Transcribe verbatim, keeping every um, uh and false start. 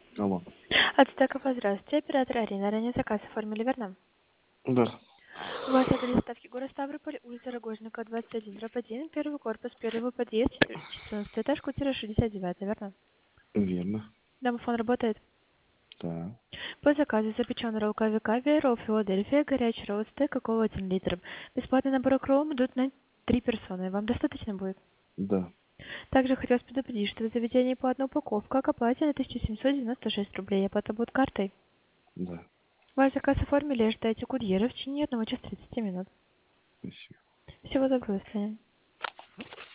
Алло. Ацтеков, здравствуйте. Оператор Арина. Ранее заказ оформили, верно? Да. У вас адрес доставки город Ставрополь, улица Рогожника, двадцать один, дробь один, первый корпус, первый подъезд, четырнадцатый этаж, квартира шестьдесят девять, верно? Верно. Домофон работает. Да. По заказу запечен ролл К В К, ролл Филадельфия, горячий ролл стейк, какого один литр. Бесплатный набор кром идут на три персоны. Вам достаточно будет? Да. Также хотелось предупредить, что в заведении платная упаковка, к оплате на тысяча семьсот девяносто шесть рублей. Оплата будет картой. Да. Ваш заказ оформили, ожидайте курьера в течение одного часа тридцати минут. Спасибо. Всего доброго, до свидания.